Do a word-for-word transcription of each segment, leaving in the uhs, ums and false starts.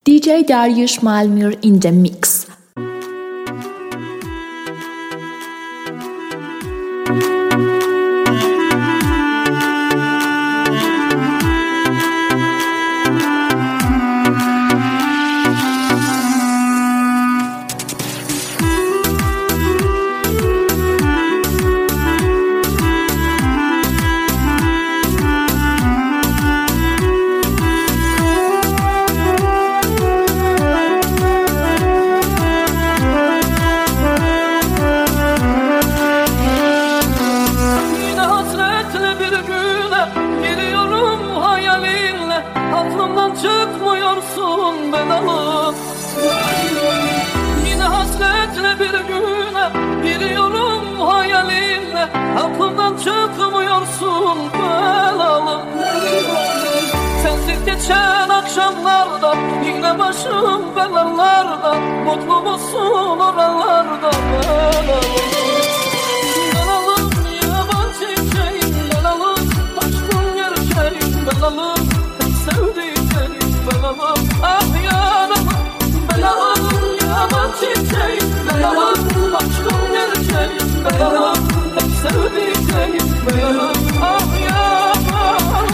D J Dariusz Malmur in the mix. Çıkmıyorsun ben alıp yine hasretle bir güne giriyorum hayalinle, aklımdan çıkmıyorsun ben alıp. Sensiz geçen akşamlarda yine başım belalarda, mutlu musun oralarda ben alıp. Ben alıp yaban çiçeğim ben alıp, aşkın gerçeğim ben alıp, sevdiğim ben alıp, ah yanım ben alıp, yaban çiçeğim ben alıp, aşkım gerçeğim ben alıp, hep sevdiğim ben alıp, ah yanım.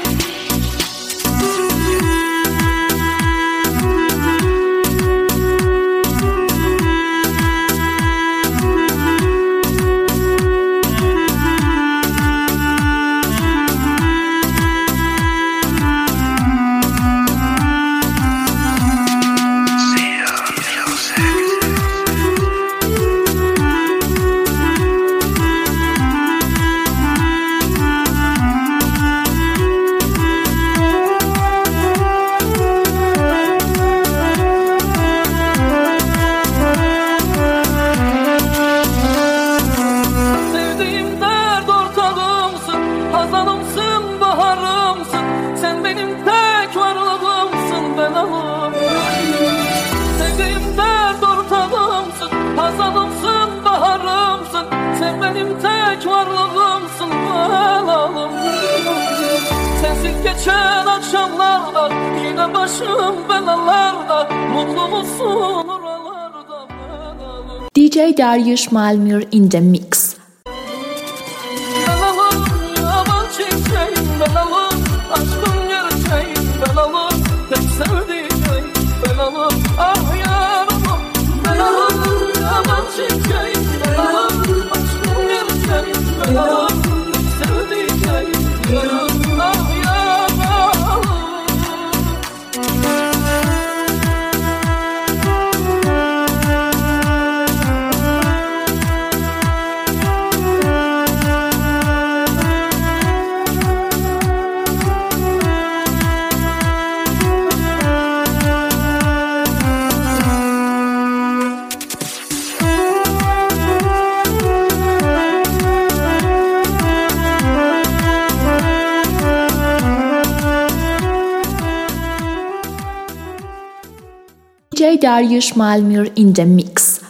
Hazanımsın, baharımsın, sen benim tek varlığımsın ben alıp. Sevdiğim dert ortağımsın, hazanımsın, baharımsın, sen benim tek varlığımsın ben alıp. Sensiz geçen akşamlarda yine başım belalarda, mutlu musun oralarda ben alıp. D J Dariusz Malmur in the mix. Ben alıp, aşkın gerçeğim ben alıp, tek sevdiğim ben alıp, ah yanım ben alıp, yaban çiçeğim ben alıp, aşkın gerçeğim ben alıp, tek sevdiğim ben alıp, ah yanım. D J Dariusz Malmur in the mix.